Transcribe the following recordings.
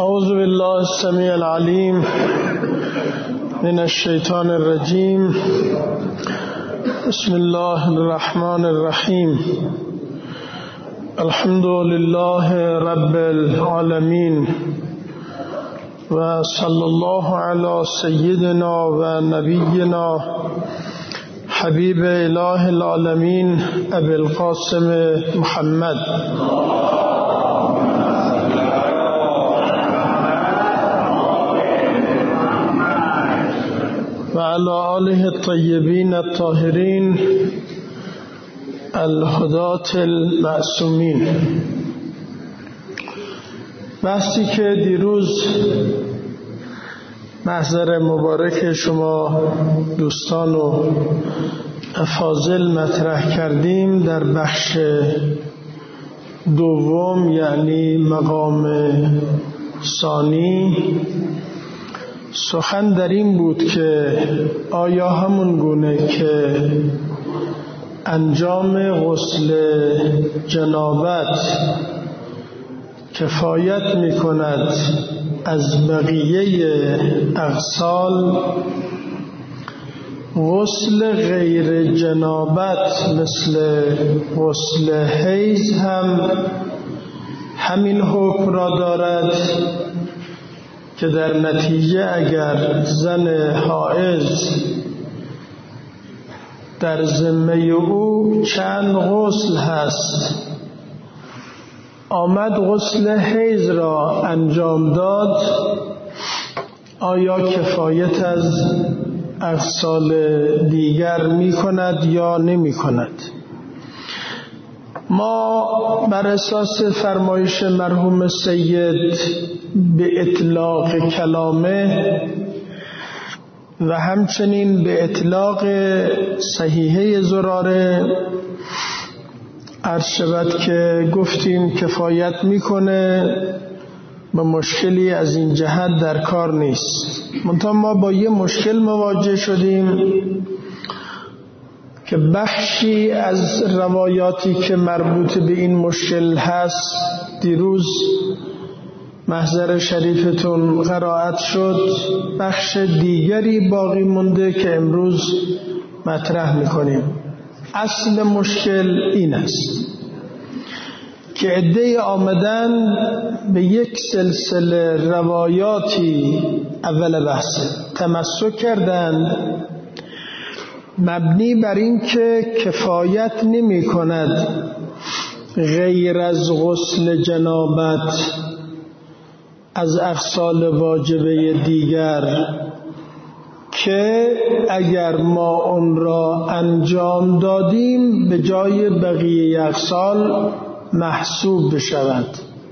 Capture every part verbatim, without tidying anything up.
اعوذ بالله السمیع العلیم من الشیطان الرجیم. بسم الله الرحمن الرحیم. الحمد لله رب العالمین و صلی الله علی سیدنا و نبینا حبیب اله العالمین ابی القاسم محمد و علی آله الطیبین الطاهرین الهداة المعصومین. بحثی که دیروز محضر مبارک شما دوستان و افاضل مطرح کردیم در بخش دوم، یعنی مقام ثانی، سخن در این بود که آیا همون گونه که انجام غسل جنابت کفایت می کند از بقیه اغسال، غسل غیر جنابت مثل غسل حیض هم همین حکم را دارد که در نتیجه اگر زن حائض در ذمه او چند غسل هست آمد غسل حیض را انجام داد، آیا کفایت از اغسال دیگر می کند یا نمی کند؟ ما بر اساس فرمایش مرحوم سید به اطلاق کلامه و همچنین به اطلاق صحیحه زراره عرض شود که گفتیم کفایت میکنه و مشکلی از این جهت در کار نیست. منتها ما با یه مشکل مواجه شدیم که بخشی از روایاتی که مربوط به این مشکل هست دیروز محضر شریفتون قرائت شد، بخش دیگری باقی مونده که امروز مطرح میکنیم. اصل مشکل این است که عده‌ای آمدن به یک سلسله روایاتی اول بحث تمسک کردند مبنی بر این که کفایت نمی کند غیر از غسل جنابت از اغسال واجبه دیگر که اگر ما اون را انجام دادیم به جای بقیه اغسال محسوب بشود.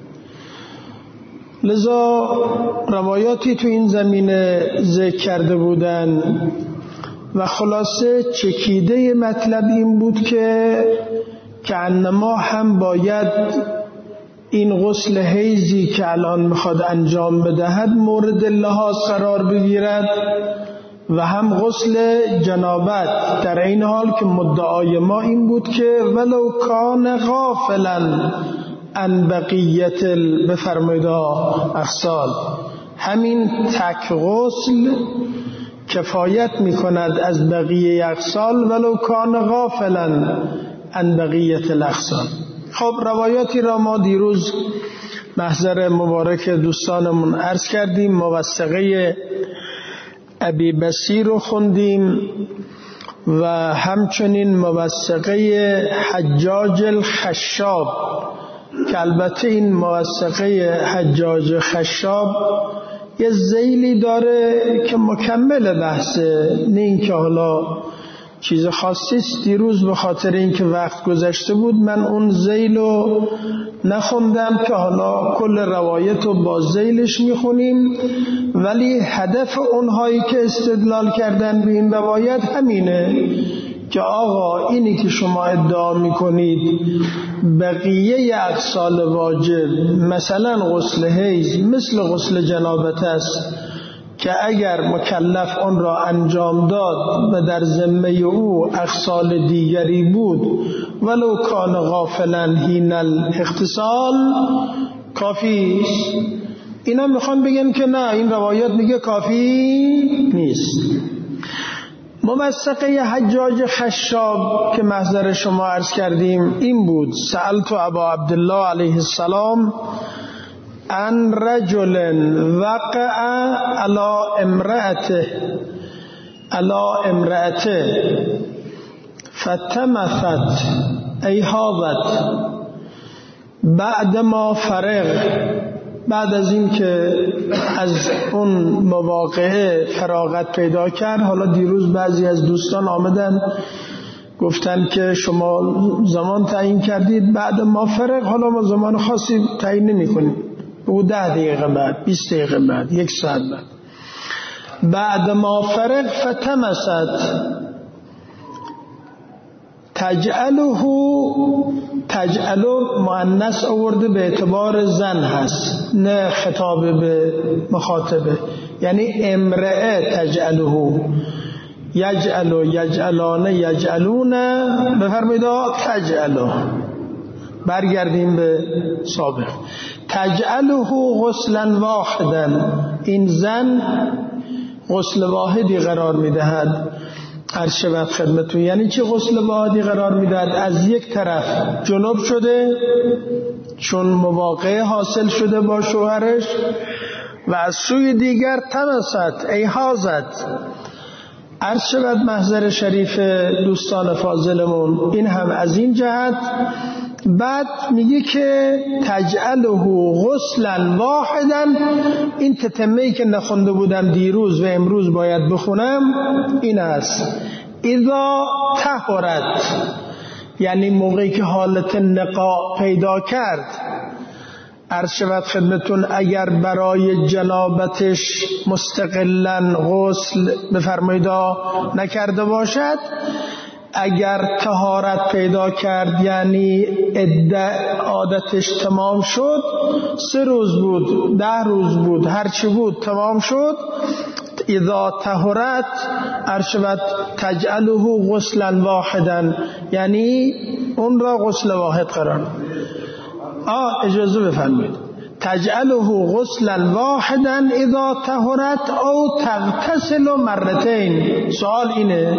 لذا روایاتی تو این زمینه ذکر کرده بودن و خلاصه چکیده مطلب این بود که که انما هم باید این غسل حیضی که الان میخواد انجام بدهد مورد لحاظ قرار بگیرد و هم غسل جنابت، در این حال که مدعای ما این بود که ولو کان غافلا عن بقیت بفرمایید اغسال، همین تک غسل کفایت میکند از بقیه اغسال ولو کان غافلا عن بقیت الاغسال. خب روایاتی را ما دیروز محضر مبارک دوستانمون عرض کردیم. موثقه ابی بصیر رو خوندیم و همچنین موثقه حجاج الخشاب که البته این موثقه حجاج خشاب یه ذیلی داره که مکمل بحثه، نه این که حالا چیز خاصی است. دیروز به خاطر اینکه وقت گذشته بود من اون ذیلو نخوندم که حالا کل روایت رو با ذیلش میخونیم، ولی هدف اونهایی که استدلال کردن به این روایت همینه که آقا اینی که شما ادعا میکنید بقیه اغسال واجب مثلا غسل حیض مثل غسل جنابت است که اگر مکلف آن را انجام داد و در ذمه او اغسال دیگری بود ولو کان غافلا حین الاغتسال کافی است. اینا میخوان بگن که نه، این روایات میگه کافی نیست. موثقه حجاج خشاب که محضر شما عرض کردیم این بود: سألت ابا عبدالله علیه السلام عن رجل وقع على امرأته على امرأته فتمثت ای حاضت بعد ما فرغ، بعد از این که از اون مواقعه فراغت پیدا کرد. حالا دیروز بعضی از دوستان آمدن گفتن که شما زمان تعیین کردید بعد ما فرغ، حالا ما زمان خاصی تعیین نمی کنیم، بگو ده دقیقه بعد، بیست دقیقه بعد، یک ساعت بعد. بعد ما فرغ فتمست تجعله تجعله مؤنث آورده به اعتبار زن هست، نه خطاب به مخاطبه، یعنی امرأه تجعله، یجعل یجعلان یجعلون، بفرمایید تجعله. برگردیم به سابق. تجعله غسلا واحدا، این زن غسل واحدی قرار میدهد. عرض شود خدمتون یعنی چه غسل واحدی قرار میدهد؟ از یک طرف جنوب شده چون مواقعه حاصل شده با شوهرش، و از سوی دیگر تمست ای حاضت. عرض شود محضر شریف دوستان فاضلمون این هم از این جهت. بعد میگه که تجعله غسلا واحدا، این تتمه‌ای که نخونده بودم دیروز و امروز باید بخونم این است: اذا طهرت، یعنی موقعی که حالت نقاء پیدا کرد. عرض شود خدمتون اگر برای جنابتش مستقلاً غسل بفرمایید نکرده باشد، اگر طهارت پیدا کرد یعنی عادتش تمام شد، سه روز بود، ده روز بود، هرچی بود تمام شد، اذا طهرت ارشبت تجعله غسلا واحدا، یعنی اون را غسل واحد قرار. آه اجازه بفرمایید. تجعله غسلا واحدا اذا طهرت او تغتسل مرتين. سوال اینه،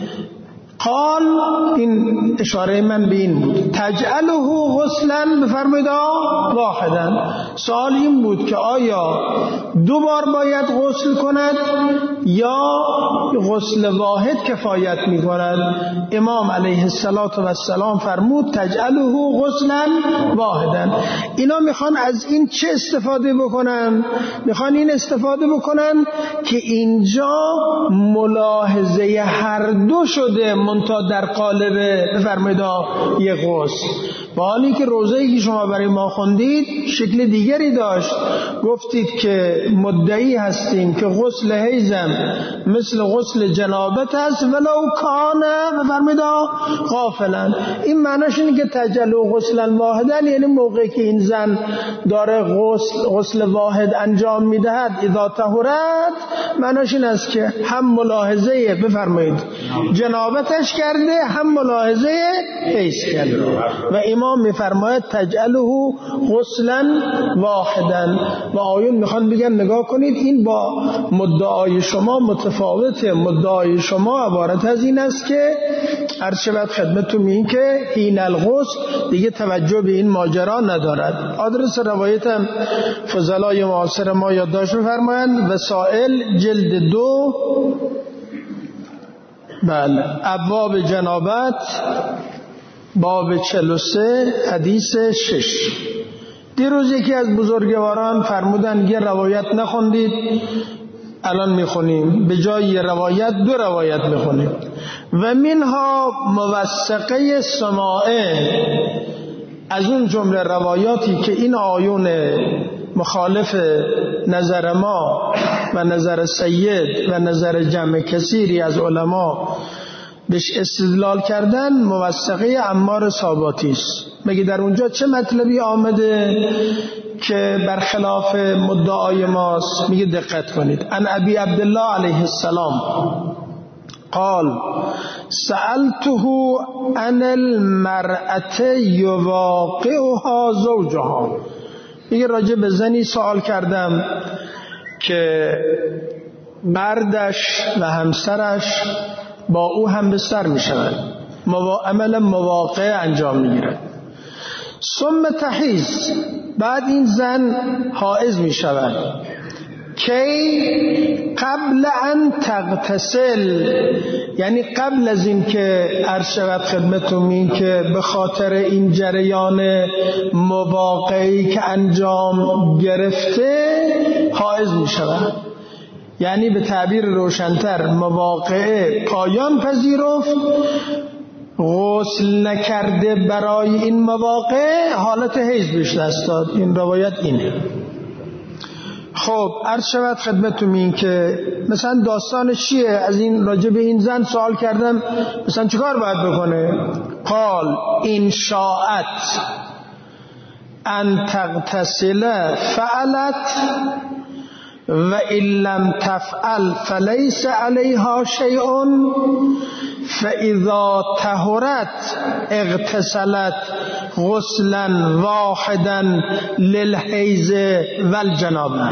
قال این اشاره من به این بود، تجعله غسلا بفرمایید واحدا. سوال این بود که آیا دو بار باید غسل کند یا غسل واحد کفایت می کند؟ امام علیه السلام فرمود تجعله غسلا واحدا. اینا میخوان از این چه استفاده بکنن؟ میخوان این استفاده بکنن که اینجا ملاحظه هر دو شده منتها در قالب بفرمایید یک غسل، با حالی که روزه‌ای که شما برای ما خوندید شکل دیگری داشت. گفتید که مدعی هستیم که غسل حیضم مثل غسل جنابت است ولو کان بفرمایید غافلا. این معناش اینه که تجلو غسلا واحدا، یعنی موقعی که این زن داره غسل غسل واحد انجام میدهد اذا طهرت، معناش این است که هم ملاحظه بفرمایید جنابتش کرده هم ملاحظه حیض کرده. و امام میفرماید تجعله غسلا واحدا. و آیون میخوان بگن نگاه کنید این با مدعای شما متفاوته. مدعای شما عبارت از این است که عرض شود خدمتتون این که این الغسل دیگه توجه به این ماجرا ندارد. آدرس روایتم فضلای معاصر ما یادداشت بفرمایند. وسائل جلد دو، بله، ابواب جنابت، باب چهل و سه، حدیث شش. دیروز یکی از بزرگواران فرمودن یه روایت نخوندید، الان میخونیم، به جای یه روایت دو روایت میخونیم. و منها موثقه سماعه، از اون جمله روایاتی که این آیون مخالف نظر ما و نظر سید و نظر جمع کثیری از علما بهش استدلال کردن، موثقه عمار ثابتی است. مگه در اونجا چه مطلبی آمده که برخلاف مدعای ماست؟ میگه دقت کنید. ان ابی عبدالله علیه السلام قال سألته عن المرأة یواقعها زوجها. میگه راجع به زنی سوال کردم که مردش و همسرش با او هم بستر میشوند، عمل مواقع انجام میگیرد. ثم تحیض، بعد این زن حائض میشود. کی؟ قبل ان تغتسل، یعنی قبل از این که عرض شود خدمتتون این که به خاطر این جریان مواقعی که انجام گرفته حائض می شود. یعنی به تعبیر روشن‌تر مواقع پایان پذیرفت، غسل نکرده برای این مواقع حالت حیض بهش دست داد. این روایت اینه. خب عرض شود خدمتتون این که مثلا داستانش چیه؟ از این راجع به این زن سوال کردم مثلا چیکار باید بکنه؟ قال ان شاءت ان تغتسل فعلت و ان لم تفعل فلیس علیها شیء فاذا طهرت اغتسلت غسلا واحدا للحیض والجنابه.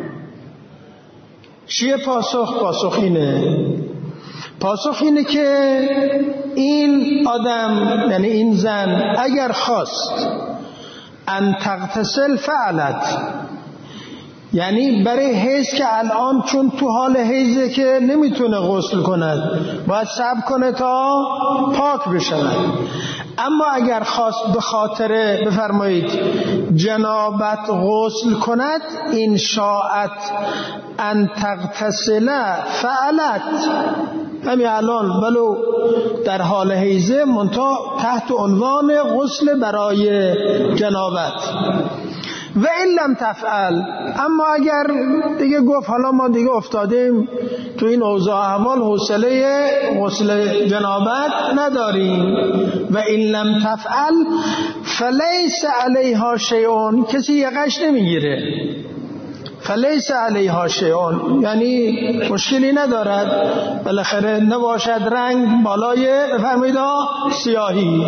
چیه پاسخ؟ پاسخ اینه پاسخ اینه که این آدم یعنی این زن اگر خواست ان تغتسل فعلت، یعنی برای حیض که الان چون تو حال حیضه که نمیتونه غسل کند، باید صبر کنه تا پاک بشود. اما اگر خواست به خاطر بفرمایید جنابت غسل کند، ان شاءت ان تغتسل فعلت، همین الان ولو در حال حیضه منتها تحت عنوان غسل برای جنابت. و این لم تفعل، اما اگر دیگه گفت حالا ما دیگه افتادیم تو این اوضاع احوال حوصله غسل جنابت نداریم، و این لم تفعل فلیس علیها شیء، کسی یقش نمیگیره. فلیس علیها شیء یعنی مشکلی ندارد، بالاخره نباشد رنگ بالای بفرمایید سیاهی،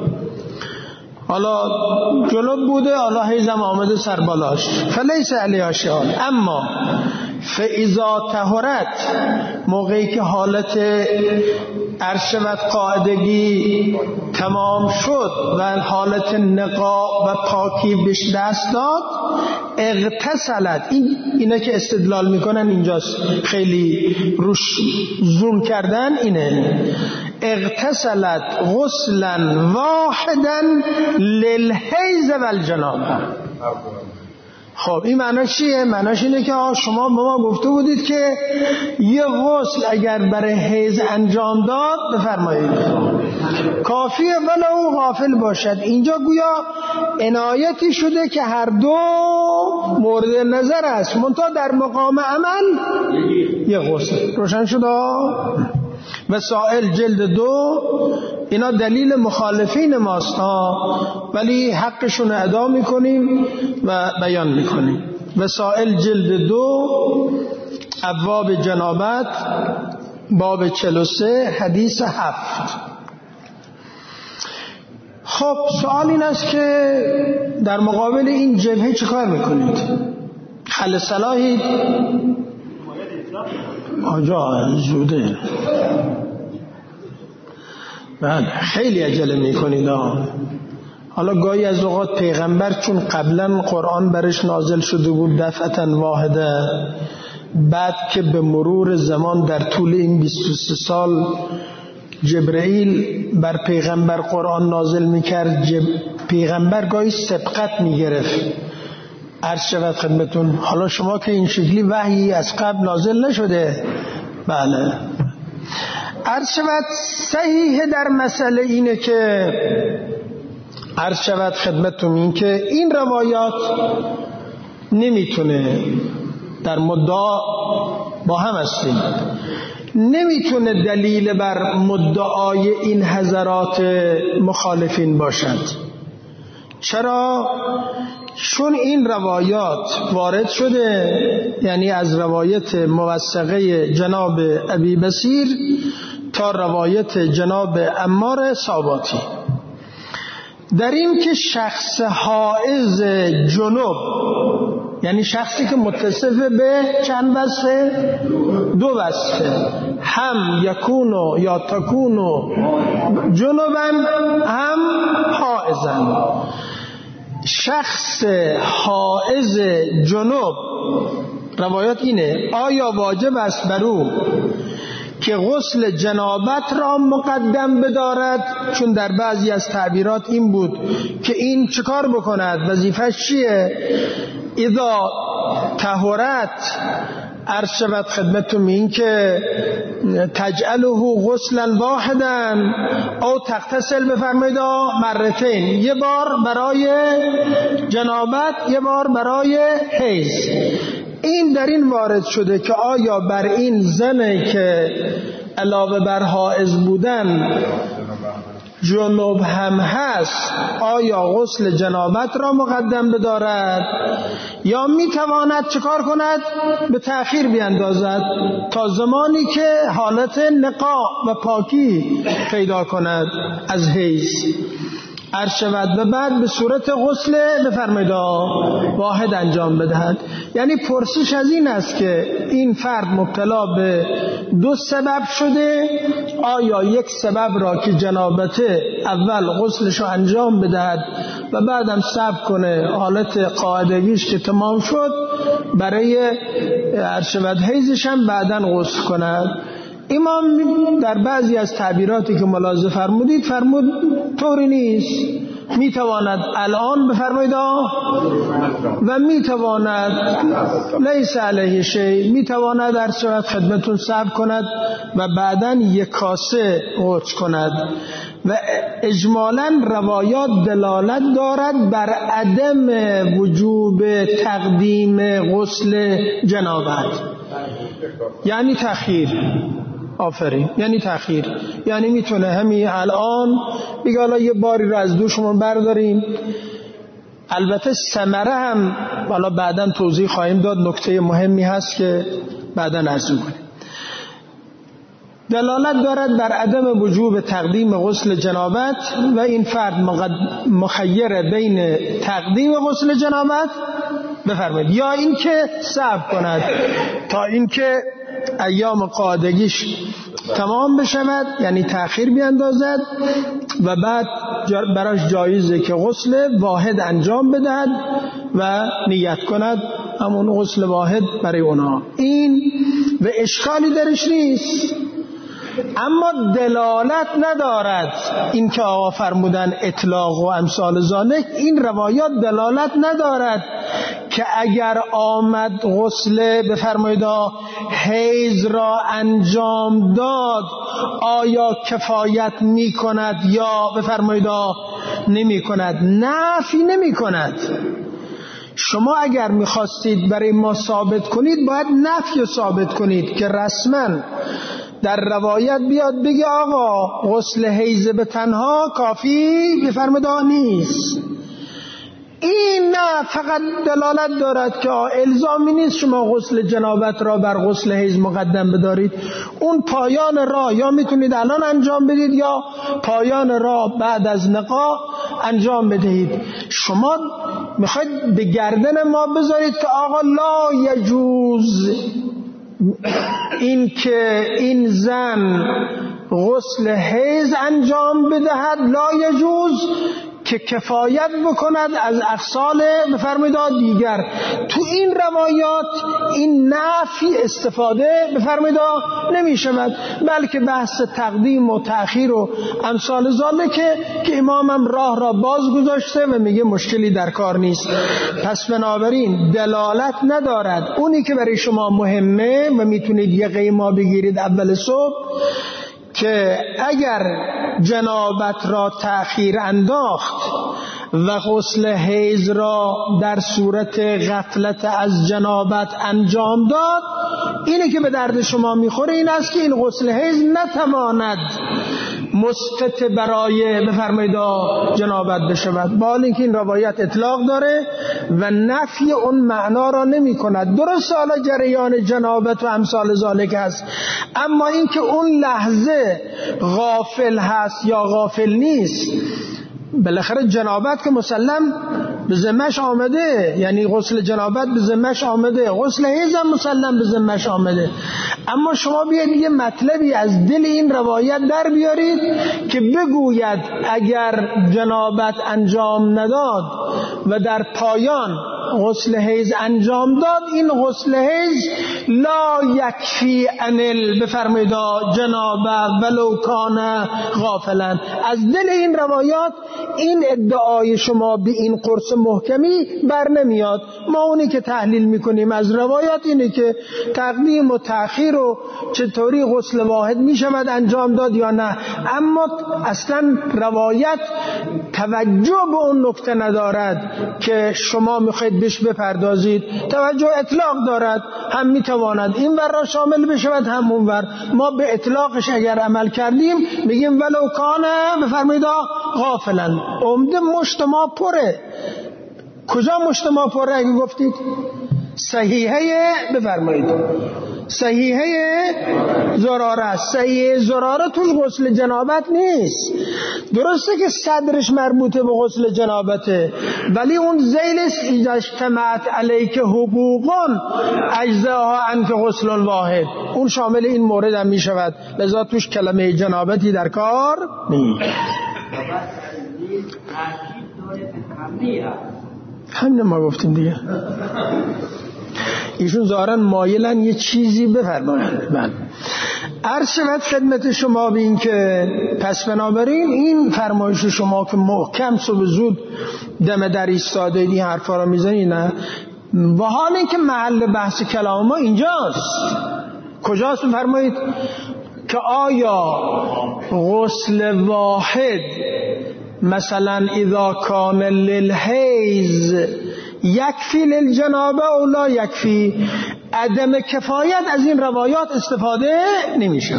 حالا جنوب بوده، حالا حیزم آمده سر بالاش، فلیس علیها شیء. اما فاذا طهرت، موقعی که حالت عرشبت قاعدگی تمام شد و حالت نقا و پاکی بهش دست داد، اغتسلت، این اینا که استدلال میکنن اینجاست خیلی روش زوم کردن، اینه اغتسلت غسلا واحدا للحیض والجنابه. خب این معناش چیه؟ معناش اینه که شما به ما گفته بودید که یه غسل اگر برای حیض انجام داد بفرمایید کافیه ولو غافل باشد. اینجا گویا عنایتی شده که هر دو مورد نظر است، منتها در مقام عمل یه غسل. روشن شد؟ مسائل جلد دو اینا دلیل مخالفین ماست ها، ولی حقشون ادا میکنیم و بیان میکنیم. مسائل جلد دو ابواب جنابت باب چهل و سه حدیث هفت. خب سوال این است که در مقابل این جبهه چه کار میکنید؟ حل صلاحید؟ آجا زوده، بله خیلی عجله میکنید. حالا گاهی از اوقات پیغمبر چون قبلا قرآن برش نازل شده بود دفعتا واحده، بعد که به مرور زمان در طول این بیست و سه سال جبرئیل بر پیغمبر قرآن نازل میکرد، جب... پیغمبر گاهی سبقت میگرفت. عرض شود خدمتون حالا شما که این شکلی وحی از قبل نازل نشده. بله عرض شود صحیح در مسئله اینه که عرض شود خدمتون این که این روایات نمیتونه در مدعا با هم هستیم، نمیتونه دلیل بر مدعای این حضرات مخالفین باشد. چرا؟ چون این روایات وارد شده، یعنی از روایت موثقه جناب ابی بصیر تا روایت جناب عمار صاباتی. در این که شخص حائض جنوب، یعنی شخصی که متصف به چند وصفه؟ دو وصفه، هم یکونو یا تکونو جنوبن هم حائزن. شخص حائز جنوب روایات اینه آیا واجب است بر او که غسل جنابت را مقدم بدارد؟ چون در بعضی از تعبیرات این بود که این چه کار بکند، وظیفش چیه؟ اذا طهرت عرض شود خدمتتون این که تجعله غسلا واحدا او تغتسل بفرمایید مرتين، یه بار برای جنابت یه بار برای حیض. این در این وارد شده که آیا بر این زنه که علاوه بر حائض بودن جنوب هم هست آیا غسل جنابت را مقدم بدارد یا میتواند چکار کند؟ به تأخیر بیندازد تا زمانی که حالت نقا و پاکی پیدا کند از حیض عرض شود و بعد به صورت غسل بفرمایید واحد انجام بدهد. یعنی پرسش از این است که این فرد مبتلا به دو سبب شده، آیا یک سبب را که جنابته اول غسلش رو انجام بدهد و بعدم صبر کنه حالت قاعدگیش که تمام شد برای عرض شود حیضش هم بعداً غسل کند. امام در بعضی از تعبیراتی که ملاحظه فرمودید فرمود طوری نیست، میتواند الان بفرمایید و میتواند لیس علیه شیء، میتواند در صورت خدمتون صبر کند و بعداً یک کاسه غسل کند. و اجمالاً روایات دلالت دارد بر عدم وجوب تقدیم غسل جنابت، یعنی تأخیر. آفرین، یعنی تأخیر، یعنی میتونه همین الان بگه حالا یه باری رو از دوشمون برداریم. البته ثمره هم حالا بعداً توضیح خواهیم داد، نکته مهمی هست که بعداً عرض کنیم. دلالت دارد بر عدم وجوب تقدیم غسل جنابت و این فرد مخیر بین تقدیم غسل جنابت بفرمایید یا این که صبر کند تا این که ایام قاعدگیش تمام بشود، یعنی تأخیر بیندازد و بعد براش جایزه که غسل واحد انجام بدهد و نیت کند همون غسل واحد برای اونها. این و اشکالی درش نیست، اما دلالت ندارد این که آقا فرمودن اطلاق و امثال ذالک، این روایات دلالت ندارد که اگر آمد غسل بفرمایید حیض را انجام داد آیا کفایت می کند یا بفرمایید نمی کند. نفی نمی کند. شما اگر میخواستید برای ما ثابت کنید باید نفی ثابت کنید که رسما در روایت بیاد بگه آقا غسل حیض به تنها کافی بفرمایید نیست. این نه فقط دلالت دارد که الزامی نیست شما غسل جنابت را بر غسل حیض مقدم بدارید. اون پایان راه یا میتونید الان انجام بدید یا پایان راه بعد از نقا انجام بدهید. شما میخواید به گردن ما بذارید که آقا لا یجوز این که این زن غسل حیض انجام بدهد، لا یجوز که کفایت بکند از اغسال بفرمایید دیگر. تو این روایات این نفی استفاده بفرمایید نمی شود، بلکه بحث تقدیم و تأخیر و امثال ذالک که امامم راه را باز گذاشته و میگه مشکلی در کار نیست. پس بنابراین دلالت ندارد. اونی که برای شما مهمه و میتونید یه قیمه بگیرید اول صبح که اگر جنابت را تأخیر انداخت و غسل حیض را در صورت غفلت از جنابت انجام داد، اینه که به درد شما میخوره این است که این غسل حیض نتواند مسقط برای بفرمایید جنابت بشود، با حال اینکه این روایت اطلاق داره و نفی اون معنا را نمی کند. درست حالا جریان جنابت و امثال ذالک هست، اما اینکه اون لحظه غافل هست یا غافل نیست بالاخره جنابت که مسلم به ذمه‌اش آمده، یعنی غسل جنابت به ذمه‌اش آمده، غسل حیض هم مسلم به ذمه‌اش آمده. اما شما بیاید یه مطلبی از دل این روایت در بیارید که بگوید اگر جنابت انجام نداد و در پایان غسل حیض انجام داد، این غسل حیض لا یکفی انل بفرمایید جنابه ولو کان غافلا. از دل این روایات این ادعای شما به این قرص محکمی بر نمیاد. ما اونی که تحلیل میکنیم از روایات اینه که تقدیم و تأخیر و چطوری غسل واحد میشود انجام داد یا نه، اما اصلا روایت توجه به اون نکته ندارد که شما میخواید بهش بپردازید. توجه اطلاق دارد، هم میتواند این ور را شامل بشود هم اون ور. ما به اطلاقش اگر عمل کردیم میگیم ولو کانه بفرمایید غافلا. عمده مشت ما پره. کجا مشت ما پره اگه گفتید؟ صحیحه بفرمایید صحیحه زراره است. صحیحه زراره توش غسل جنابت نیست. درسته که صدرش مربوطه به غسل جنابته، ولی اون زیلش اجتماعت علیک حقوقون اجزاها عنک غسل واحد، اون شامل این مورد هم می شود. لذا توش کلمه جنابتی در کار نیست. همین ما گفتیم دیگه. ایشون ظاهرا مایلن یه چیزی بفرمایند. من عرض شود خدمت شما به این که پس بنابراین این فرمایش شما که محکم صبح زود دم در ایستاده این حرفا را میزنی، نه، و حال این که محل بحث کلام ما اینجاست. کجاست فرمایید که آیا غسل واحد مثلا اذا کان للحیض یکفی للجنابه او لا یکفی؟ عدم کفایت از این روایات استفاده نمیشه.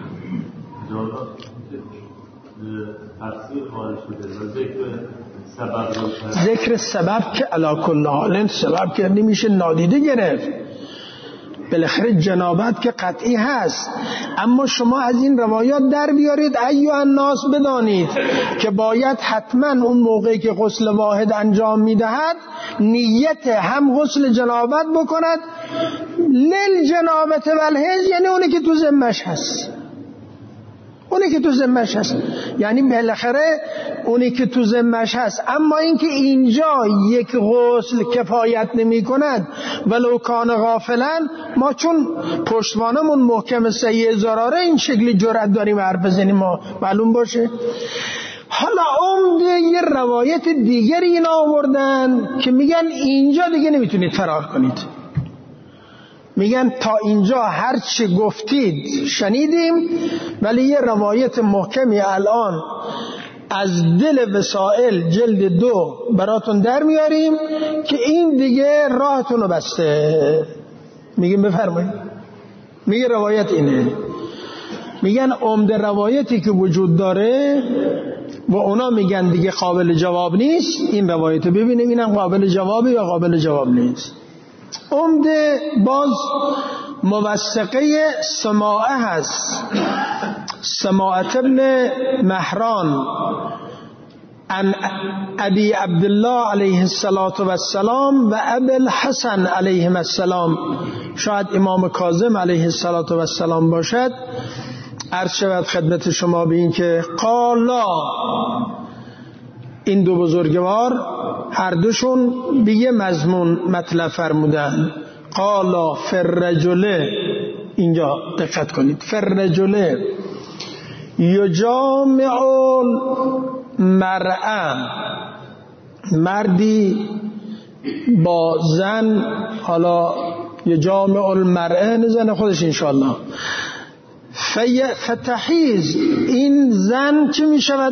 ذکر سبب که علا کل حال سبب که نمیشه نادیده گرفت. بالاخره جنابت که قطعی هست، اما شما از این روایات در بیارید ایها الناس بدانید که باید حتما اون موقعی که غسل واحد انجام میدهد نیت هم غسل جنابت بکند لیل جنابت والحیض، یعنی اونی که تو ذمه‌اش هست، اونی که تو ذمه‌اش هست، یعنی بالاخره اونی که تو ذمه‌اش هست. اما اینکه اینجا یک غسل کفایت نمی کند ولو کان غافلا، ما چون پشتوانمون محکم صحیح زراره این شکلی جرأت داریم حرف بزنیم، ما معلوم باشه. حالا عمده یه روایت دیگری اینا آوردن که میگن اینجا دیگه نمیتونید فرار کنید. میگن تا اینجا هر چه گفتید شنیدیم، ولی یه روایت محکمی الان از دل وسائل جلد دو براتون در میاریم که این دیگه راهتون رو بسته. میگیم بفرمایید. میگه روایت اینه. میگن عمده روایتی که وجود داره و اونا میگن دیگه قابل جواب نیست، این روایت ببینیم اینم قابل جوابه یا قابل جواب نیست. عمده باز موثقه سماعه هست، سماعه ابن مهران عن ابی عبدالله علیه السلام و ابی الحسن علیه السلام، شاید امام کاظم علیه السلام باشد. عرض شود خدمت شما به این که قالا، این دو بزرگوار هر دوشون به یه مضمون مطلب فرمودن. قالا فررجله، اینجا دقت کنید، فررجله یجامع المرأة، مردی با زن، حالا یجامع المرأة نزن خودش انشاءالله، فتحیز، این زن چه می شود؟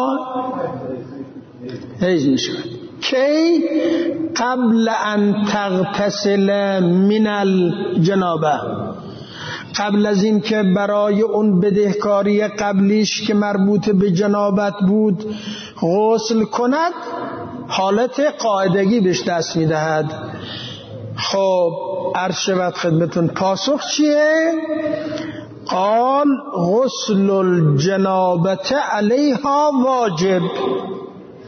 حیض می شود. کی؟ قبل ان تغتسل من الجنابه، قبل از این که برای اون بدهکاری قبلیش که مربوط به جنابت بود غسل کند، حالت قاعدگی بهش دست می دهد. خب عرض شود خدمتون پاسخ چیه؟ قال غسل الجنابت علیها واجب.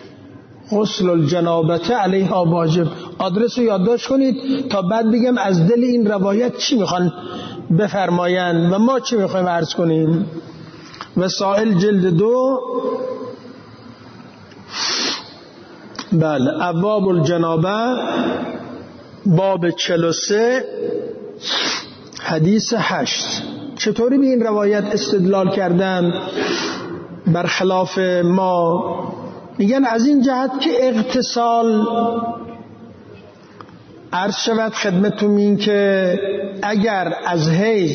غسل الجنابه علیها واجب. آدرس رو یادداشت کنید تا بعد بگم از دل این روایت چی میخوان بفرمایند و ما چی میخوایم عرض کنیم. وسائل جلد دو، بله، ابواب الجنابه، باب چهل و سه، حدیث هشت. چطوری به این روایت استدلال کردن برخلاف ما؟ میگن از این جهت که اغتسال عرض شود خدمتتون این که اگر از حیض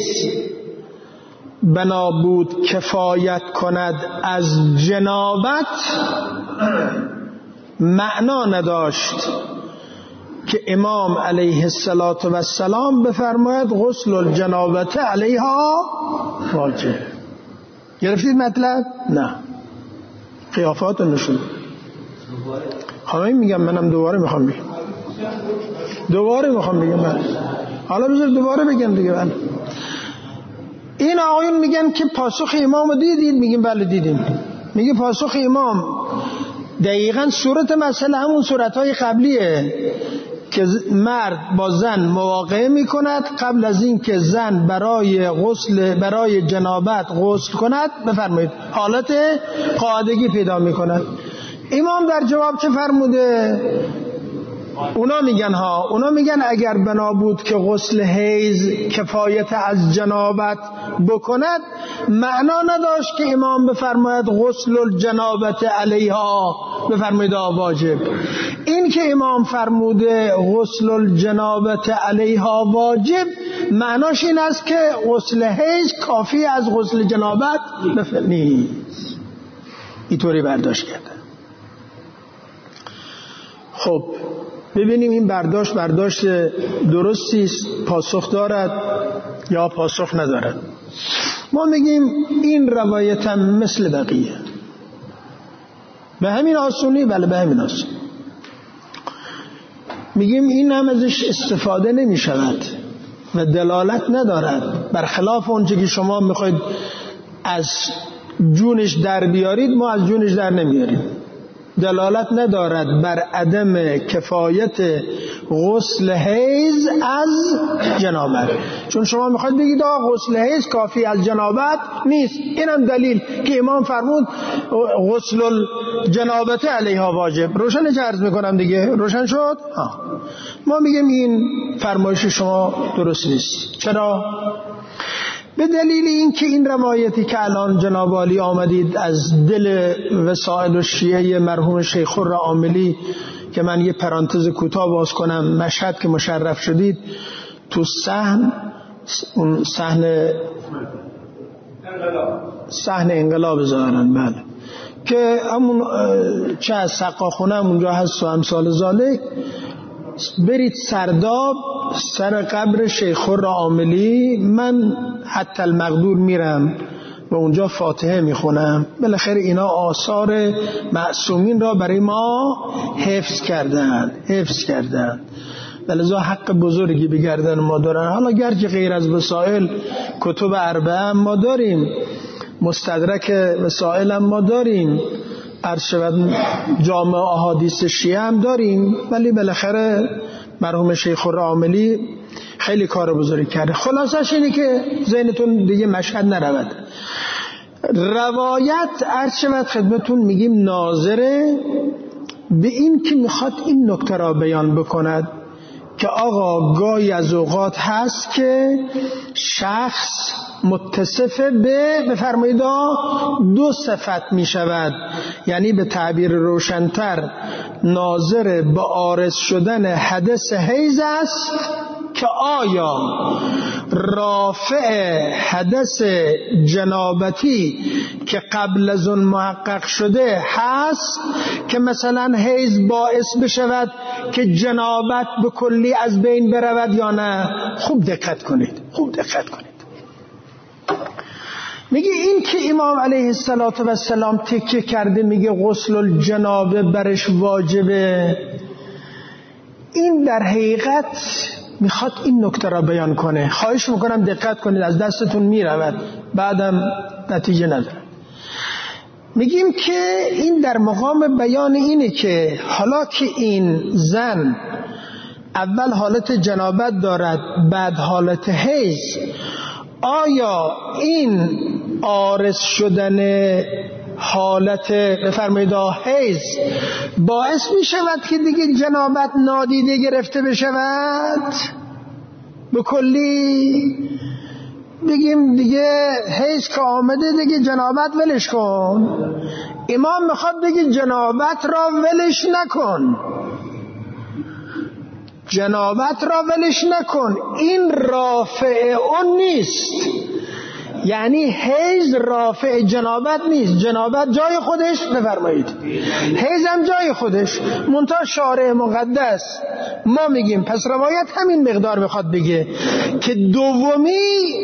بنا بود کفایت کند از جنابت، معنا نداشت که امام علیه السلام بفرماید غسل الجنابه علیها واجب. گرفتید مطلب؟ نه، قیافات نشون. همین میگم، منم دوباره میخوام بگم دوباره میخوام بگم من. حالا بذار دوباره بگم دیگه. من این آقایون میگن که پاسخ امام دیدید؟ میگیم بله دیدیم. میگه پاسخ امام دقیقاً صورت مسئله همون صورتهای قبلیه که مرد با زن مواقعه میکند قبل از این که زن برای غسل برای جنابت غسل کند بفرمایید حالت قاعدگی پیدا میکند. امام در جواب چه فرموده؟ اونا میگن ها اونا میگن اگر بنا بود که غسل حیض کفایت از جنابت بکند، معنا نداشت که امام بفرماید غسل الجنابت علیها بفرماید واجب. این که امام فرموده غسل الجنابت علیها واجب، معناش این است که غسل حیض کافی از غسل جنابت نیست. اینطوری برداشت کرده. خب ببینیم این برداشت برداشت درستی است، پاسخ دارد یا پاسخ ندارد. ما میگیم این روایت هم مثل بقیه به همین آسونی. بله به همین آسونی. میگیم این هم ازش استفاده نمی شود و دلالت ندارد، برخلاف اونچه که شما میخواید از جونش در بیارید ما از جونش در نمیاریم. دلالت ندارد بر عدم کفایت غسل حیض از جنابت، چون شما میخواید بگید آقا غسل حیض کافی از جنابت نیست. اینم دلیل که امام فرمود غسل الجنابت علیها واجب. روشن چه عرض میکنم دیگه؟ روشن شد؟ آه. ما میگیم این فرمایش شما درست نیست. چرا؟ به دلیل این که این روایتی که الان جناب عالی آمدید از دل وسائل الشیعه مرحوم شیخ الرعاملی، که من یه پرانتز کوتاه باز کنم، مشهد که مشرف شدید تو صحن اون صحن صحن انقلاب ظاهرن، بله، که همون چه از سقاخونه اونجا هست و امثال ذالک، برید سرداب سر قبر شیخ الرعاملی. من حتی المقدور میرم و اونجا فاتحه میخونم. بالاخره اینا آثار معصومین را برای ما حفظ کردن حفظ کردن ولذا حق بزرگی به گردن ما دارن. حالا گرچه غیر از وسائل کتب اربعه ما داریم، مستدرک وسائل هم ما داریم، عرض شود جامع احادیث شیعه هم داریم، ولی بالاخره مرحوم شیخ الرعاملی خیلی کار بزرگی کرده. خلاصش اینه که ذهنتون دیگه مشهد نرود. روایت عرض شود خدمتون میگیم ناظره به این که میخواد این نکته را بیان بکند که آقا گاهی از اوقات هست که شخص متصف به بفرمایید دو صفت می شود، یعنی به تعبیر روشنتر ناظر به عارض شدن حدث حیض است که آیا رافع حدث جنابتی که قبل از اون محقق شده هست که مثلا حیض باعث بشود که جنابت به کلی از بین برود یا نه. خوب دقت کنید خوب دقت کنید. میگه این که امام علیه السلام تکیه کرده میگه غسل الجنابه برش واجبه، این در حقیقت میخواد این نکته را بیان کنه. خواهش میکنم دقت کنید، از دستتون میرود بعدم نتیجه نداره. میگیم که این در مقام بیان اینه که حالا که این زن اول حالت جنابت دارد بعد حالت حیض، آیا این عارض شدن حالت بفرمایید حیض باعث می شود که دیگه جنابت نادیده گرفته بشود؟ به کلی بگیم دیگه حیض که آمده دیگه جنابت ولش کن. امام میخواد بگه جنابت را ولش نکن، جنابت را ولش نکن. این رافع اون نیست، یعنی حیض رافع جنابت نیست. جنابت جای خودش بفرمایید، حیض هم جای خودش، منتها شارع مقدس ما میگیم پس روایت همین مقدار میخواد بگه که دومی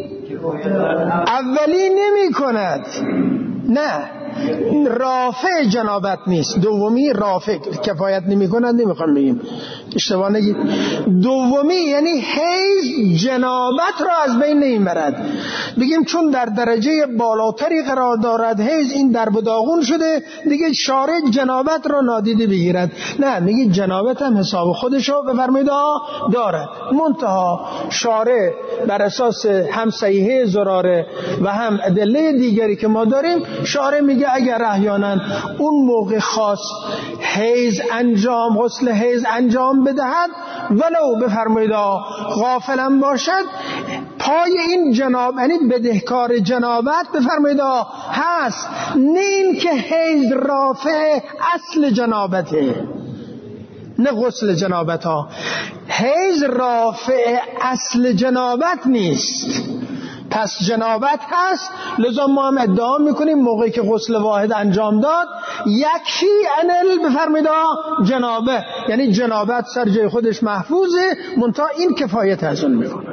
اولی نمی کند، نه رافع جنابت نیست، دومی رافع کفایت نمی کند. نمیخوام بگیم اشتباه نگید، دومی یعنی حیض جنابت را از بین نمیبرد. بگیم چون در درجه بالاتری قرار دارد حیض این در بداغون شده دیگه شارع جنابت را نادیده بگیرد، نه میگه جنابت هم حساب خودشو بفرمایید دارد. منتها شارع بر اساس هم صحیحه زراره و هم ادله دیگری که ما داریم، شارع میگه اگر احیانا اون موقع خاص حیض انجام غسل حیض انجام بدهد ولو بفرمایید غافلم باشد، پای این جناب یعنی بدهکار جنابت بفرمایید هست، نه این که حیض رافع اصل جنابته، نه غسل جنابت ها. حیض رافع اصل جنابت نیست، پس جنابت هست. لذا ما هم ادعا میکنیم موقعی که غسل واحد انجام داد یکی انل بفرمایید جنابه، یعنی جنابت سر جای خودش محفوظه، منتها این کفایت از اون میکنه.